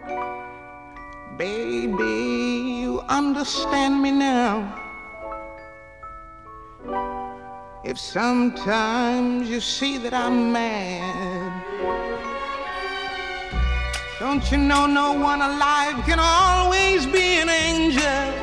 Baby, you understand me now. If sometimes you see that I'm mad, don't you know no one alive can always be an angel?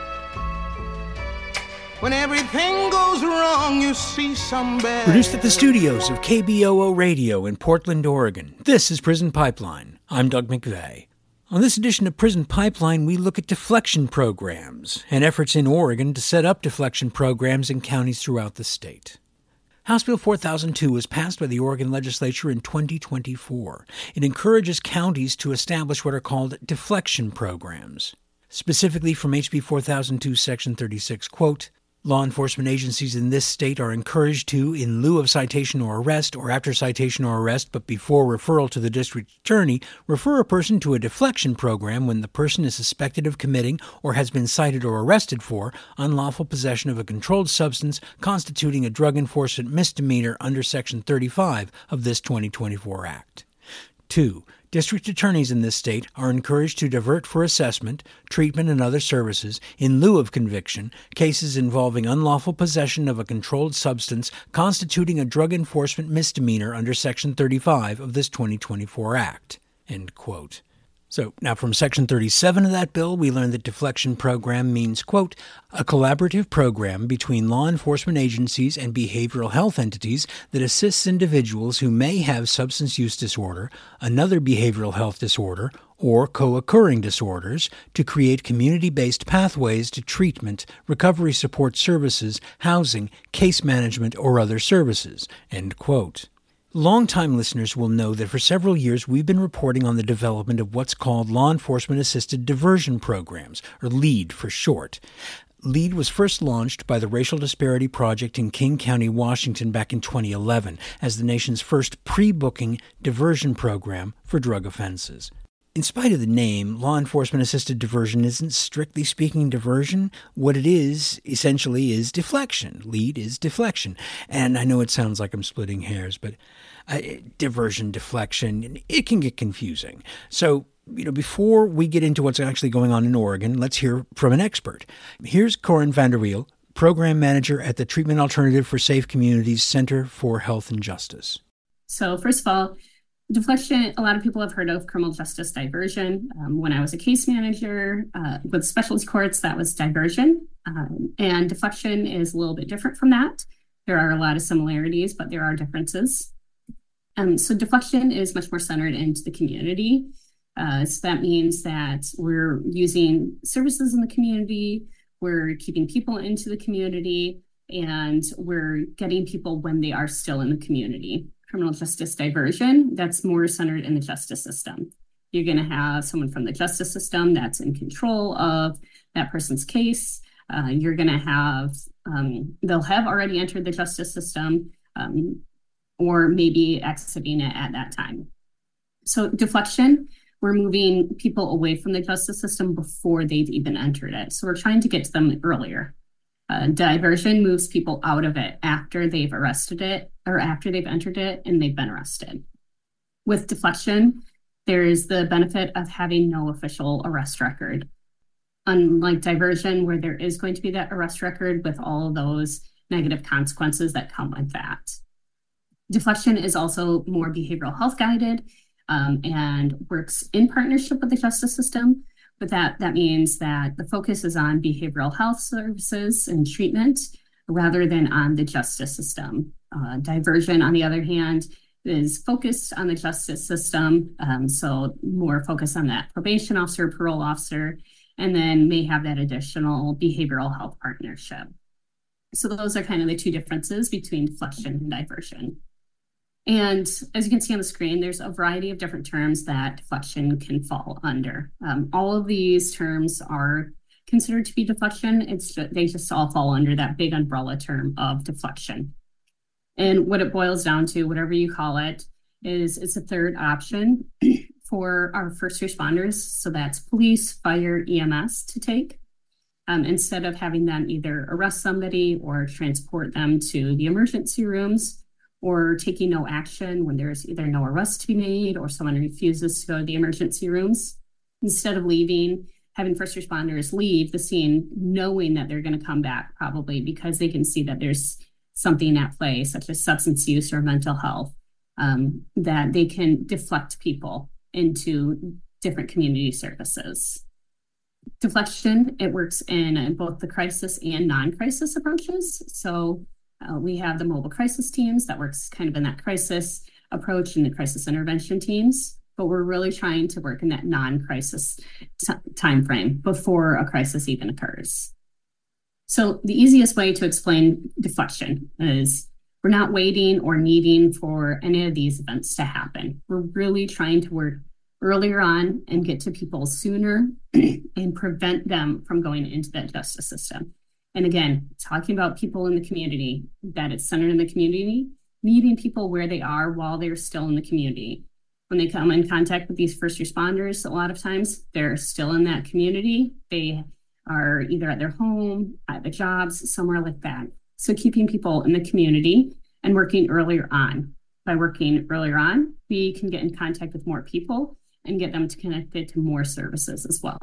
When everything goes wrong, you see some bad. Produced at the studios of KBOO Radio in Portland, Oregon, this is Prison Pipeline. I'm Doug McVeigh. On this edition of Prison Pipeline, we look at deflection programs and efforts in Oregon to set up deflection programs in counties throughout the state. House Bill 4002 was passed by the Oregon legislature in 2024. It encourages counties to establish what are called deflection programs. Specifically from HB 4002, Section 36, quote, law enforcement agencies in this state are encouraged to, in lieu of citation or arrest, or after citation or arrest, but before referral to the district attorney, refer a person to a deflection program when the person is suspected of committing or has been cited or arrested for unlawful possession of a controlled substance constituting a drug enforcement misdemeanor under Section 35 of this 2024 Act. 2. District attorneys in this state are encouraged to divert for assessment, treatment, and other services, in lieu of conviction, cases involving unlawful possession of a controlled substance constituting a drug enforcement misdemeanor under Section 35 of this 2024 Act. End quote. So now from Section 37 of that bill, we learn that deflection program means, quote, a collaborative program between law enforcement agencies and behavioral health entities that assists individuals who may have substance use disorder, another behavioral health disorder, or co-occurring disorders to create community-based pathways to treatment, recovery support services, housing, case management, or other services, end quote. Longtime listeners will know that for several years we've been reporting on the development of what's called Law Enforcement Assisted Diversion Programs, or LEAD for short. LEAD was first launched by the Racial Disparity Project in King County, Washington back in 2011 as the nation's first pre-booking diversion program for drug offenses. In spite of the name, law enforcement assisted diversion isn't strictly speaking diversion. What it is, essentially, is deflection. LEAD is deflection. And I know it sounds like I'm splitting hairs, but diversion, deflection, it can get confusing. So, before we get into what's actually going on in Oregon, let's hear from an expert. Here's Corin Vanderwiel, Program Manager at the Treatment Alternative for Safe Communities Center for Health and Justice. So first of all, deflection, a lot of people have heard of criminal justice diversion. When I was a case manager with specialty courts, that was diversion. And deflection is a little bit different from that. There are a lot of similarities, but there are differences. So deflection is much more centered into the community. So that means that we're using services in the community, we're keeping people into the community, and we're getting people when they are still in the community. Criminal justice diversion, that's more centered in the justice system. You're going to have someone from the justice system that's in control of that person's case. You're going to have, they'll have already entered the justice system or maybe exiting it at that time. So deflection, we're moving people away from the justice system before they've even entered it. So we're trying to get to them earlier. Diversion moves people out of it after they've arrested it or after they've entered it and they've been arrested. With deflection, there is the benefit of having no official arrest record. Unlike diversion, where there is going to be that arrest record with all of those negative consequences that come with that. Deflection is also more behavioral health guided and works in partnership with the justice system. But that means that the focus is on behavioral health services and treatment rather than on the justice system. Diversion, on the other hand, is focused on the justice system, so more focus on that probation officer, parole officer, and then may have that additional behavioral health partnership. So those are kind of the two differences between deflection and diversion. And as you can see on the screen, there's a variety of different terms that deflection can fall under. All of these terms are considered to be deflection. They just all fall under that big umbrella term of deflection. And what it boils down to, whatever you call it, is it's a third option for our first responders. So that's police, fire, EMS to take. Instead of having them either arrest somebody or transport them to the emergency rooms, or taking no action when there's either no arrest to be made or someone refuses to go to the emergency rooms. instead of leaving, having first responders leave the scene, knowing that they're going to come back probably because they can see that there's something at play, such as substance use or mental health, that they can deflect people into different community services. Deflection, it works in both the crisis and non-crisis approaches. So we have the mobile crisis teams that works kind of in that crisis approach and the crisis intervention teams, but we're really trying to work in that non-crisis time frame before a crisis even occurs. So the easiest way to explain deflection is we're not waiting or needing for any of these events to happen. We're really trying to work earlier on and get to people sooner and prevent them from going into that justice system. And again, talking about people in the community, that it's centered in the community, meeting people where they are while they're still in the community. When they come in contact with these first responders, a lot of times they're still in that community. They are either at their home, at the jobs, somewhere like that. So keeping people in the community and working earlier on. By working earlier on, we can get in contact with more people and get them connected to more services as well.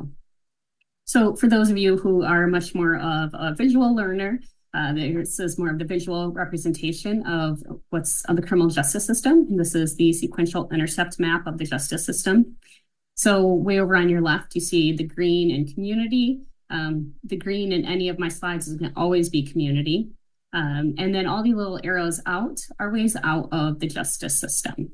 So for those of you who are much more of a visual learner, this is more of the visual representation of what's of the criminal justice system. And this is the sequential intercept map of the justice system. So way over on your left, you see the green in community. The green in any of my slides is going to always be community. And then all the little arrows out are ways out of the justice system.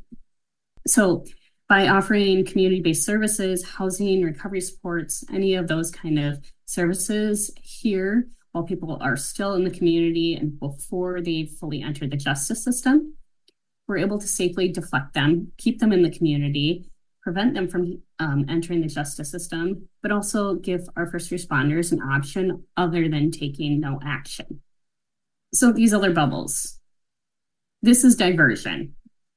So by offering community-based services, housing, recovery supports, any of those kind of services here while people are still in the community and before they fully enter the justice system, we're able to safely deflect them, keep them in the community, prevent them from entering the justice system, but also give our first responders an option other than taking no action. So these other bubbles, this is diversion.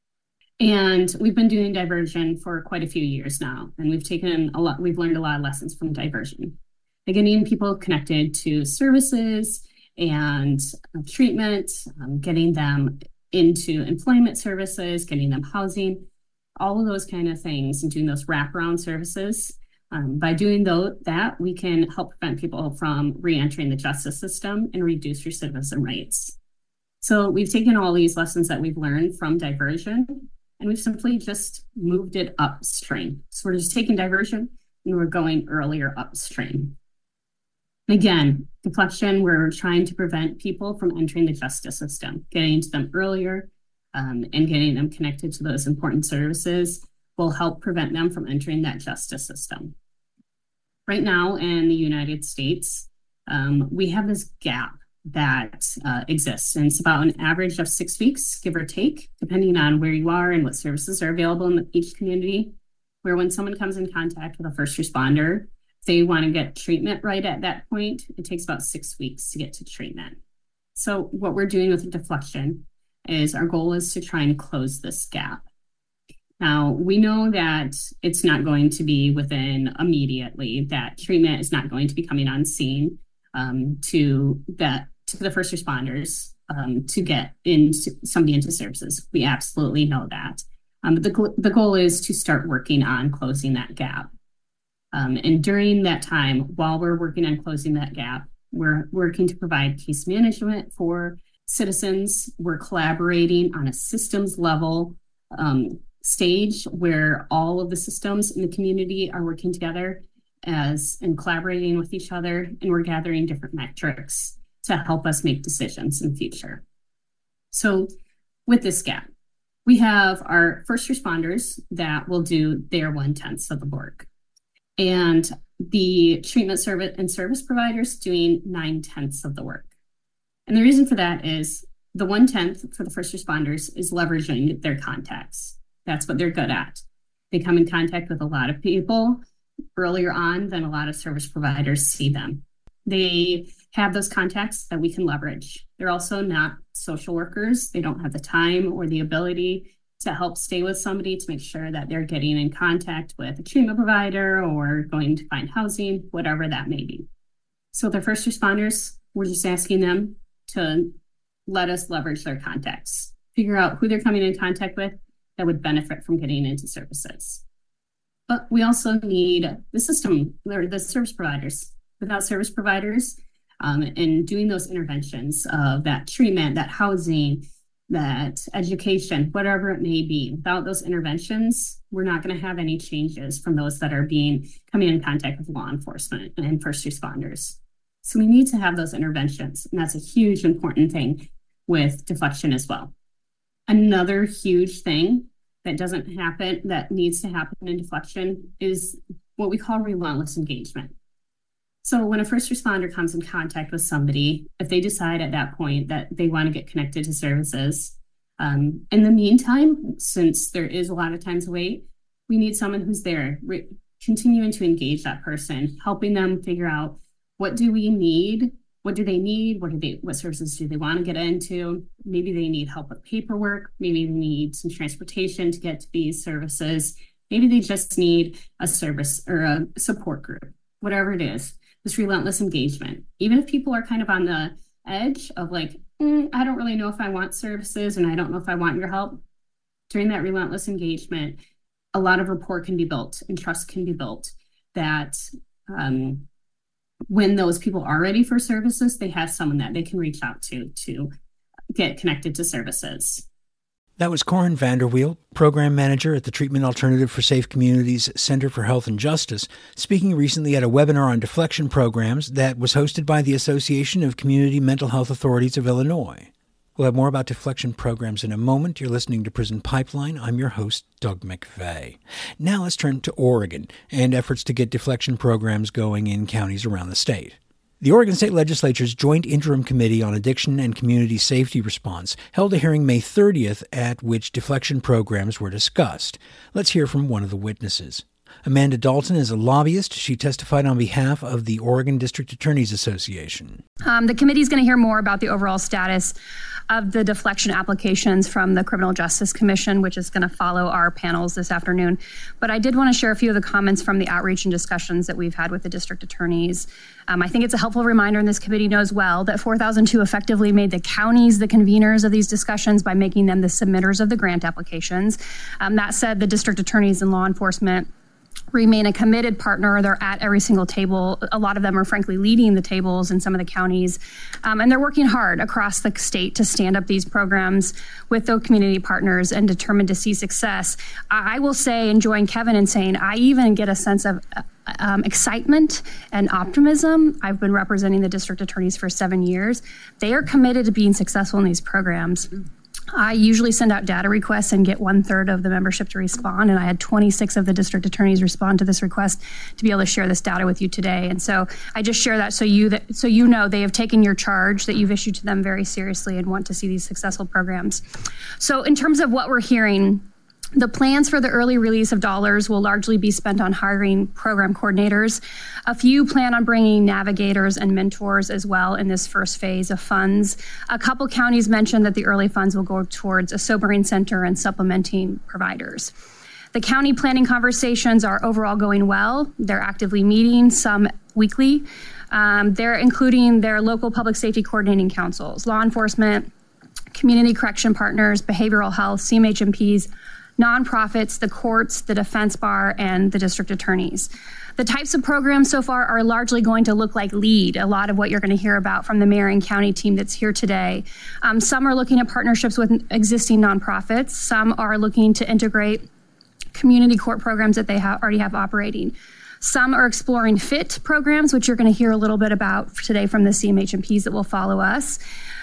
And we've been doing diversion for quite a few years now, and we've learned a lot of lessons from diversion. Getting people connected to services and treatment, getting them into employment services, getting them housing, all of those kind of things, and doing those wraparound services. By doing that, we can help prevent people from re-entering the justice system and reduce recidivism rates. So we've taken all these lessons that we've learned from diversion, and we've simply just moved it upstream. So we're just taking diversion and we're going earlier upstream. Again, deflection, we're trying to prevent people from entering the justice system. Getting to them earlier and getting them connected to those important services will help prevent them from entering that justice system. Right now in the United States, we have this gap that exists, and it's about an average of 6 weeks, give or take, depending on where you are and what services are available in each community, where when someone comes in contact with a first responder, if they want to get treatment right at that point, it takes about 6 weeks to get to treatment. So what we're doing with deflection is our goal is to try and close this gap. Now, we know that it's not going to be within immediately, that treatment is not going to be coming on scene to the first responders to get somebody into services. We absolutely know that. But the goal is to start working on closing that gap. And during that time, while we're working on closing that gap, we're working to provide case management for citizens. We're collaborating on a systems level stage where all of the systems in the community are working together and collaborating with each other, and we're gathering different metrics to help us make decisions in the future. So with this gap, we have our first responders that will do their 1/10 of the work, and the treatment service providers doing 9/10 of the work. And the reason for that is the 1/10 for the first responders is leveraging their contacts. That's what they're good at. They come in contact with a lot of people earlier on than a lot of service providers see them. They have those contacts that we can leverage. They're also not social workers. They don't have the time or the ability to help stay with somebody to make sure that they're getting in contact with a treatment provider or going to find housing, whatever that may be. So the first responders, we're just asking them to let us leverage their contacts, figure out who they're coming in contact with that would benefit from getting into services. But we also need the system, or the service providers. Without service providers and doing those interventions of that treatment, that housing, that education, whatever it may be, without those interventions, we're not going to have any changes from those that are coming in contact with law enforcement and first responders. So we need to have those interventions, and that's a huge important thing with deflection as well. Another huge thing that doesn't happen, that needs to happen in deflection, is what we call relentless engagement. So when a first responder comes in contact with somebody, if they decide at that point that they want to get connected to services, in the meantime, since there is a lot of times wait, we need someone who's there, continuing to engage that person, helping them figure out what do we need, what do they need, what services do they want to get into. Maybe they need help with paperwork, maybe they need some transportation to get to these services, maybe they just need a service or a support group, whatever it is. This relentless engagement, even if people are kind of on the edge of like, I don't really know if I want services and I don't know if I want your help. During that relentless engagement, a lot of rapport can be built and trust can be built that when those people are ready for services, they have someone that they can reach out to get connected to services. That was Corin Vanderweel, Program Manager at the Treatment Alternative for Safe Communities Center for Health and Justice, speaking recently at a webinar on deflection programs that was hosted by the Association of Community Mental Health Authorities of Illinois. We'll have more about deflection programs in a moment. You're listening to Prison Pipeline. I'm your host, Doug McVeigh. Now let's turn to Oregon and efforts to get deflection programs going in counties around the state. The Oregon State Legislature's Joint Interim Committee on Addiction and Community Safety Response held a hearing May 30th at which deflection programs were discussed. Let's hear from one of the witnesses. Amanda Dalton is a lobbyist. She testified on behalf of the Oregon District Attorneys Association. The committee is going to hear more about the overall status of the deflection applications from the Criminal Justice Commission, which is going to follow our panels this afternoon. But I did want to share a few of the comments from the outreach and discussions that we've had with the district attorneys. I think it's a helpful reminder, and this committee knows well, that 4002 effectively made the counties the conveners of these discussions by making them the submitters of the grant applications. That said, the district attorneys and law enforcement remain a committed partner. They're at every single table. A lot of them are frankly leading the tables in some of the counties. And they're working hard across the state to stand up these programs with those community partners and determined to see success. I will say, and join Kevin in saying, I even get a sense of excitement and optimism. I've been representing the district attorneys for 7 years. They are committed to being successful in these programs. I usually send out data requests and get 1/3 of the membership to respond, and I had 26 of the district attorneys respond to this request to be able to share this data with you today. And so I just share that so you know they have taken your charge that you've issued to them very seriously and want to see these successful programs. So in terms of what we're hearing, the plans for the early release of dollars will largely be spent on hiring program coordinators. A few plan on bringing navigators and mentors as well in this first phase of funds. A couple counties mentioned that the early funds will go towards a sobering center and supplementing providers. The county planning conversations are overall going well. They're actively meeting, some weekly. They're including their local public safety coordinating councils, law enforcement, community correction partners, behavioral health, CMHMPs, nonprofits, the courts, the defense bar, and the district attorneys. The types of programs so far are largely going to look like LEAD, a lot of what you're going to hear about from the Marion County team that's here today. Some are looking at partnerships with existing nonprofits. Some are looking to integrate community court programs that they already have operating. Some are exploring FIT programs, which you're going to hear a little bit about today from the CMHMPs that will follow us.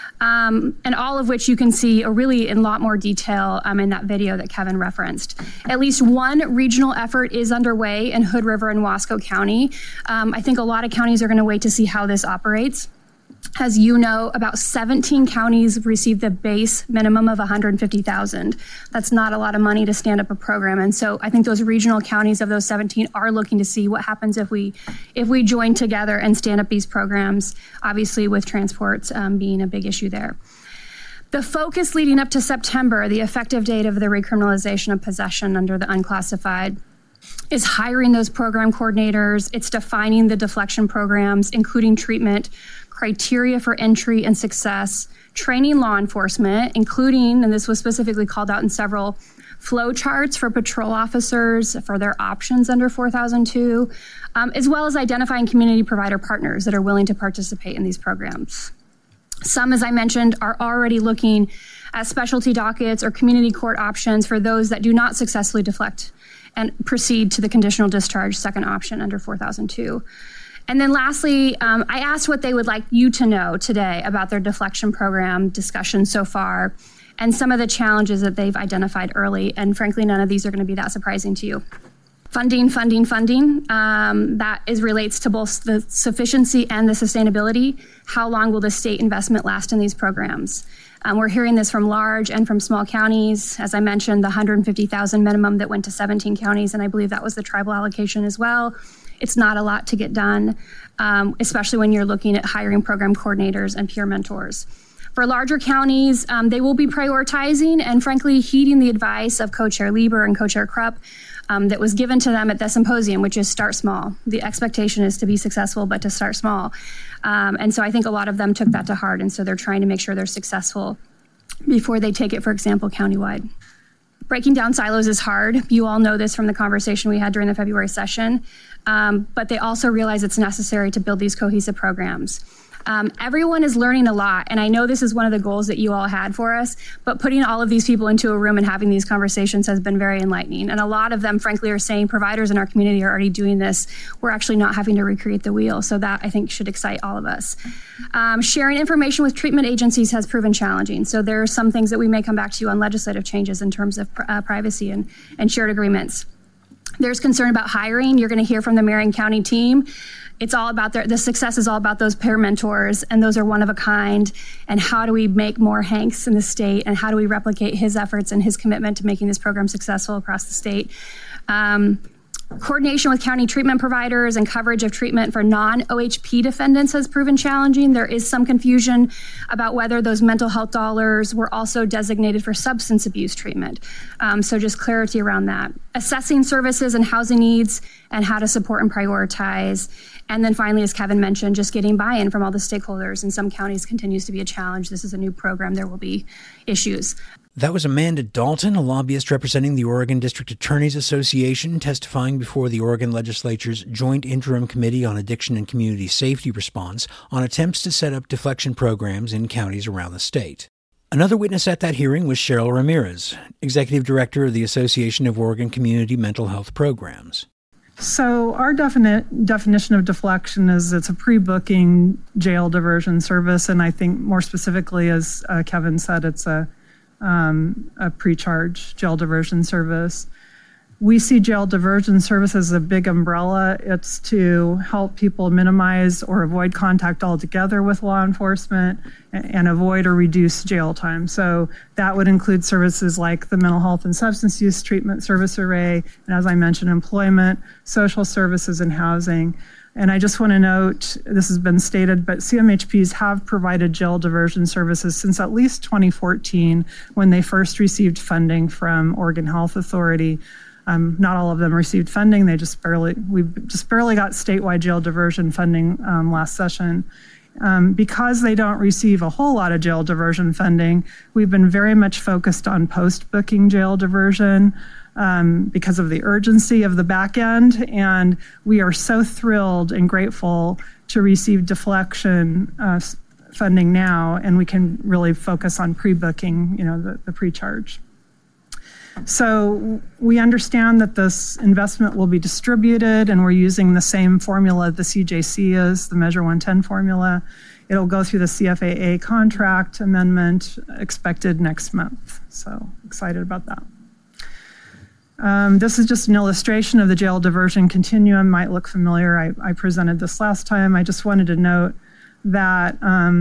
And all of which you can see really in a lot more detail in that video that Kevin referenced. At least one regional effort is underway in Hood River and Wasco County. I think a lot of counties are going to wait to see how this operates. As you know, about 17 counties received the base minimum of $150,000. That's not a lot of money to stand up a program. And so I think those regional counties of those 17 are looking to see what happens if we join together and stand up these programs, obviously with transports being a big issue there. The focus leading up to September, the effective date of the recriminalization of possession under the unclassified, is hiring those program coordinators. It's defining the deflection programs, including treatment, criteria for entry and success, training law enforcement, including, and this was specifically called out in several flow charts for patrol officers for their options under 4002, as well as identifying community provider partners that are willing to participate in these programs. Some, as I mentioned, are already looking at specialty dockets or community court options for those that do not successfully deflect and proceed to the conditional discharge second option under 4002. And then lastly, I asked what they would like you to know today about their deflection program discussion so far and some of the challenges that they've identified early. And frankly, none of these are going to be that surprising to you. Funding. That relates to both the sufficiency and the sustainability. How long will the state investment last in these programs? We're hearing this from large and from small counties. As I mentioned, the $150,000 minimum that went to 17 counties, and I believe that was the tribal allocation as well. It's not a lot to get done, especially when you're looking at hiring program coordinators and peer mentors. For larger counties, they will be prioritizing and frankly heeding the advice of Co-Chair Lieber and Co-Chair Krupp that was given to them at the symposium, which is start small. The expectation is to be successful, but to start small. And so I think a lot of them took that to heart, and so they're trying to make sure they're successful before they take it, for example, countywide. Breaking down silos is hard. You all know this from the conversation we had during the February session, but they also realize it's necessary to build these cohesive programs. Everyone is learning a lot, and I know this is one of the goals that you all had for us, but putting all of these people into a room and having these conversations has been very enlightening. And a lot of them, frankly, are saying providers in our community are already doing this. We're actually not having to recreate the wheel. So that, I think, should excite all of us. Sharing information with treatment agencies has proven challenging. So there are some things that we may come back to you on legislative changes in terms of privacy and shared agreements. There's concern about hiring. You're going to hear from the Marion County team. It's all about the success is all about those peer mentors, and those are one of a kind. And how do we make more Hanks in the state, and how do we replicate his efforts and his commitment to making this program successful across the state? Coordination with county treatment providers and coverage of treatment for non-OHP defendants has proven challenging. There is some confusion about whether those mental health dollars were also designated for substance abuse treatment. So just clarity around that. Assessing services and housing needs and how to support and prioritize. And then finally, as Kevin mentioned, just getting buy-in from all the stakeholders. In some counties continues to be a challenge. This is a new program. There will be issues. That was Amanda Dalton, a lobbyist representing the Oregon District Attorneys Association, testifying before the Oregon Legislature's Joint Interim Committee on Addiction and Community Safety Response on attempts to set up deflection programs in counties around the state. Another witness at that hearing was Cheryl Ramirez, Executive Director of the Association of Oregon Community Mental Health Programs. So our definition of deflection is it's a pre-booking jail diversion service, and I think more specifically, as Kevin said, it's a pre-charge jail diversion service. We see jail diversion service as a big umbrella. It's to help people minimize or avoid contact altogether with law enforcement and avoid or reduce jail time. So that would include services like the mental health and substance use treatment service array, and as I mentioned, employment, social services, and housing. And I just want to note, this has been stated, but CMHPs have provided jail diversion services since at least 2014 when they first received funding from Oregon Health Authority. Not all of them received funding. We just barely got statewide jail diversion funding last session. Because they don't receive a whole lot of jail diversion funding, we've been very much focused on post-booking jail diversion because of the urgency of the back end. And we are so thrilled and grateful to receive deflection funding now, and we can really focus on pre-booking, the pre-charge. So we understand that this investment will be distributed, and we're using the same formula the CJC is, the Measure 110 formula. It'll go through the CFAA contract amendment expected next month. So excited about that. This is just an illustration of the jail diversion continuum. Might look familiar. I presented this last time. I just wanted to note that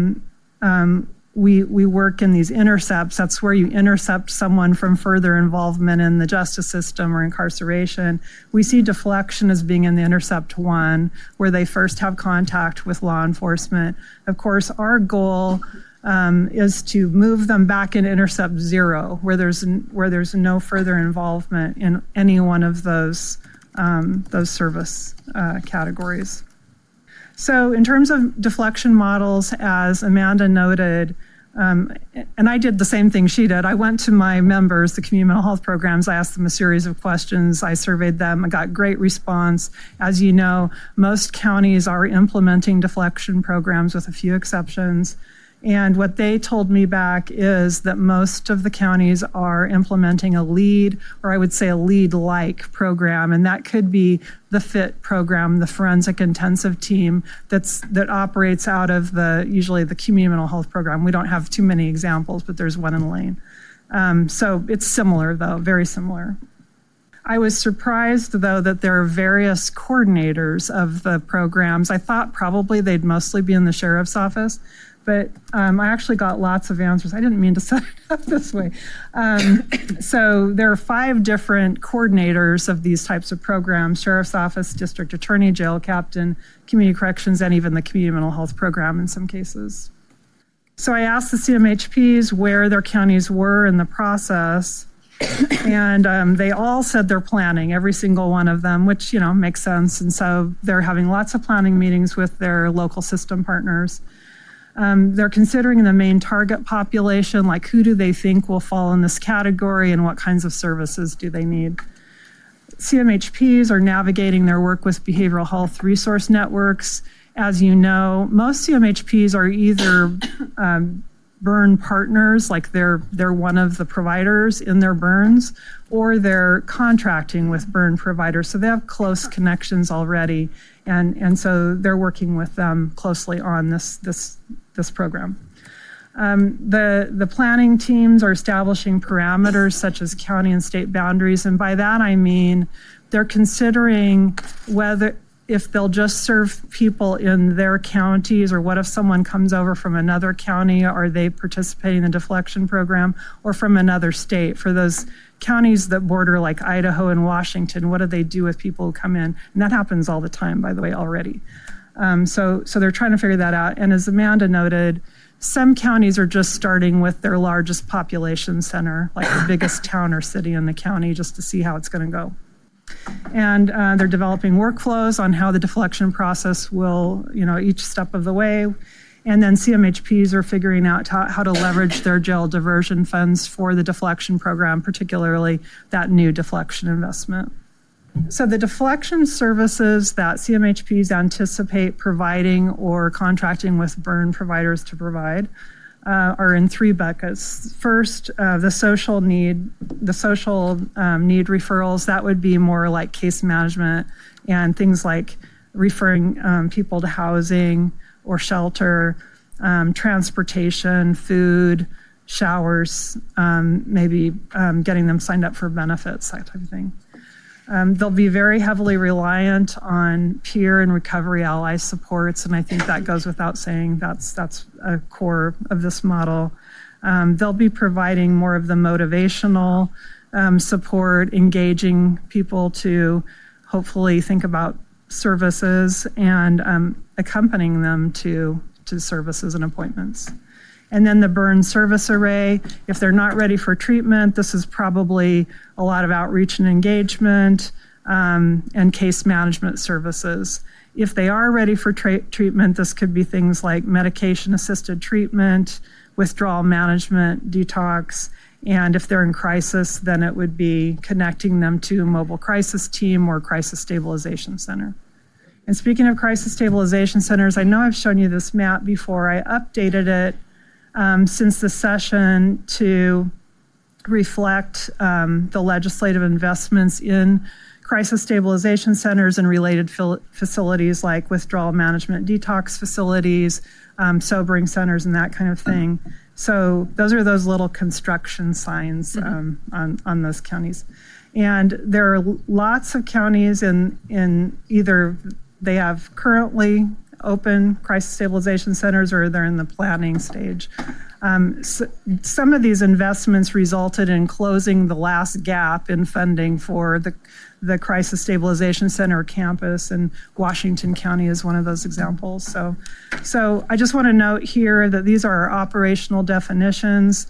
we work in these intercepts. That's where you intercept someone from further involvement in the justice system or incarceration. We see deflection as being in the intercept 1, where they first have contact with law enforcement. Of course, our goal is to move them back in intercept 0, where there's no further involvement in any one of those service categories. So in terms of deflection models, as Amanda noted, And I did the same thing she did. I went to my members, the community mental health programs. I asked them a series of questions. I surveyed them. I got great response. As you know, most counties are implementing deflection programs with a few exceptions. And what they told me back is that most of the counties are implementing a LEAD, or I would say a LEAD-like program, and that could be the FIT program, the Forensic Intensive Team that operates out of usually the community mental health program. We don't have too many examples, but there's one in Lane. So it's similar, though, very similar. I was surprised, though, that there are various coordinators of the programs. I thought probably they'd mostly be in the sheriff's office. But I actually got lots of answers. I didn't mean to set it up this way. So there are 5 different coordinators of these types of programs: Sheriff's Office, District Attorney, Jail Captain, Community Corrections, and even the Community Mental Health Program in some cases. So I asked the CMHPs where their counties were in the process, and they all said they're planning, every single one of them, which, makes sense. And so they're having lots of planning meetings with their local system partners. They're considering the main target population, like who do they think will fall in this category and what kinds of services do they need. CMHPs are navigating their work with behavioral health resource networks. As you know, most CMHPs are either burn partners, like they're one of the providers in their burns, or they're contracting with burn providers. So they have close connections already, and so they're working with them closely on this program. The planning teams are establishing parameters such as county and state boundaries, and by that I mean they're considering if they'll just serve people in their counties, or what if someone comes over from another county, are they participating in the deflection program, or from another state? For those counties that border like Idaho and Washington, what do they do with people who come in? And that happens all the time, by the way, already. So they're trying to figure that out. And as Amanda noted, some counties are just starting with their largest population center, like the biggest town or city in the county, just to see how it's going to go. And they're developing workflows on how the deflection process will, each step of the way. And then CMHPs are figuring out how to leverage their jail diversion funds for the deflection program, particularly that new deflection investment. So the deflection services that CMHPs anticipate providing or contracting with burn providers to provide are in 3 buckets. First, the social need referrals. That would be more like case management and things like referring people to housing or shelter, transportation, food, showers, maybe getting them signed up for benefits, that type of thing. They'll be very heavily reliant on peer and recovery ally supports, and I think that goes without saying. That's a core of this model. They'll be providing more of the motivational support, engaging people to hopefully think about services and accompanying them to services and appointments. And then the burn service array, if they're not ready for treatment, this is probably a lot of outreach and engagement and case management services. If they are ready for treatment, this could be things like medication-assisted treatment, withdrawal management, detox, and if they're in crisis, then it would be connecting them to a mobile crisis team or crisis stabilization center. And speaking of crisis stabilization centers, I know I've shown you this map before. I updated it since the session to reflect the legislative investments in crisis stabilization centers and related facilities like withdrawal management, detox facilities, sobering centers, and that kind of thing. So those are those little construction signs on those counties. And there are lots of counties in either they have currently open crisis stabilization centers or they're in the planning stage. So some of these investments resulted in closing the last gap in funding for the crisis stabilization center campus, and Washington County is one of those examples. So I just want to note here that these are our operational definitions.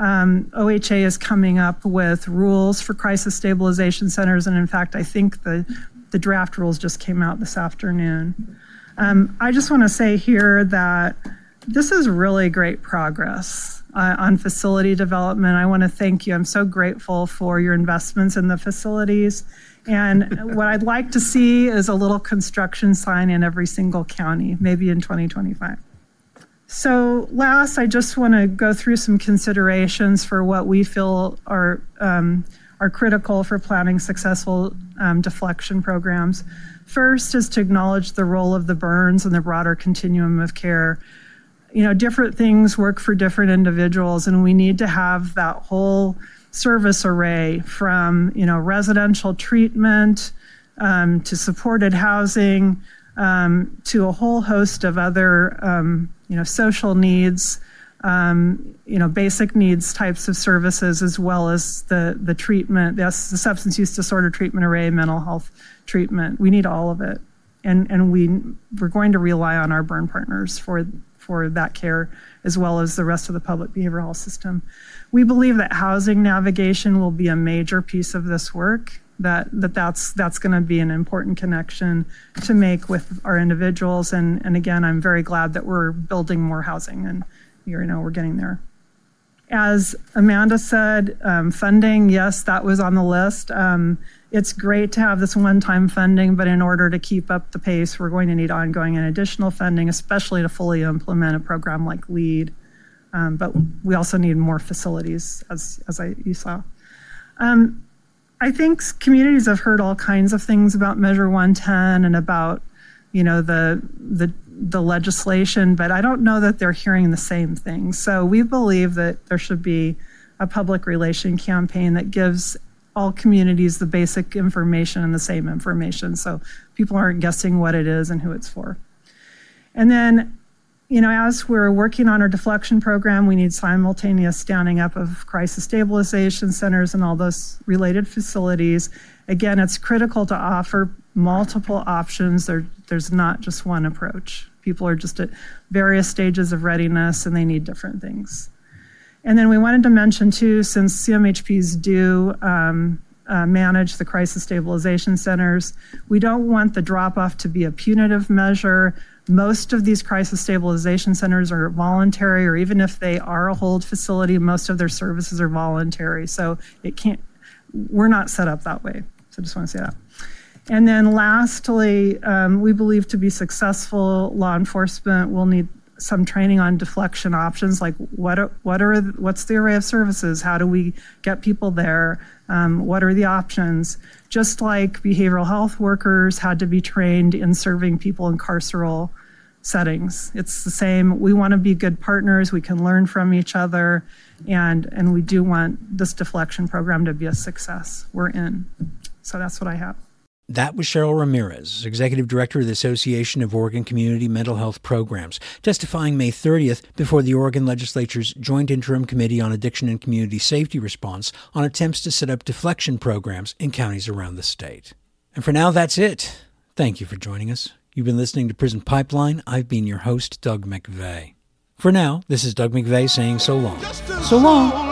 OHA is coming up with rules for crisis stabilization centers, and in fact, I think the draft rules just came out this afternoon. I just want to say here that This is really great progress on facility development. I want to thank you. I'm so grateful for your investments in the facilities. And what I'd like to see is a little construction sign in every single county, maybe in 2025. So last, I just want to go through some considerations for what we feel are critical for planning successful deflection programs. First is to acknowledge the role of the burns and the broader continuum of care. You know, different things work for different individuals, and we need to have that whole service array from, you know, residential treatment to supported housing to a whole host of other, you know, social needs, you know, basic needs types of services, as well as the treatment, the substance use disorder treatment array, mental health treatment. We need all of it. And we're going to rely on our burn partners for that care, as well as the rest of the public behavioral health system. We believe that housing navigation will be a major piece of this work, that's going to be an important connection to make with our individuals. And again, I'm very glad that we're building more housing, and you know, we're getting there. As Amanda said, funding, yes, that was on the list. It's great to have this one-time funding, but in order to keep up the pace, we're going to need ongoing and additional funding, especially to fully implement a program like LEAD. But we also need more facilities, as you saw. I think communities have heard all kinds of things about Measure 110 and about, you know, the legislation, but I don't know that they're hearing the same thing. So we believe that there should be a public relation campaign that gives all communities the basic information and the same information, so people aren't guessing what it is and who it's for. And then, you know, as we're working on our deflection program, we need simultaneous standing up of crisis stabilization centers and all those related facilities. Again, it's critical to offer multiple options. There's not just one approach. People are just at various stages of readiness, and they need different things. And then we wanted to mention, too, since CMHPs do manage the crisis stabilization centers, we don't want the drop-off to be a punitive measure. Most of these crisis stabilization centers are voluntary, or even if they are a hold facility, most of their services are voluntary. So we're not set up that way. So I just want to say that. And then lastly, we believe to be successful, law enforcement will need some training on deflection options, like what's the array of services? How do we get people there? What are the options? Just like behavioral health workers had to be trained in serving people in carceral settings. It's the same. We want to be good partners. We can learn from each other, and we do want this deflection program to be a success. We're in. So that's what I have. That was Cheryl Ramirez, Executive Director of the Association of Oregon Community Mental Health Programs, testifying May 30th before the Oregon Legislature's Joint Interim Committee on Addiction and Community Safety Response on attempts to set up deflection programs in counties around the state. And for now, that's it. Thank you for joining us. You've been listening to Prison Pipeline. I've been your host, Doug McVeigh. For now, this is Doug McVeigh saying so long. So long.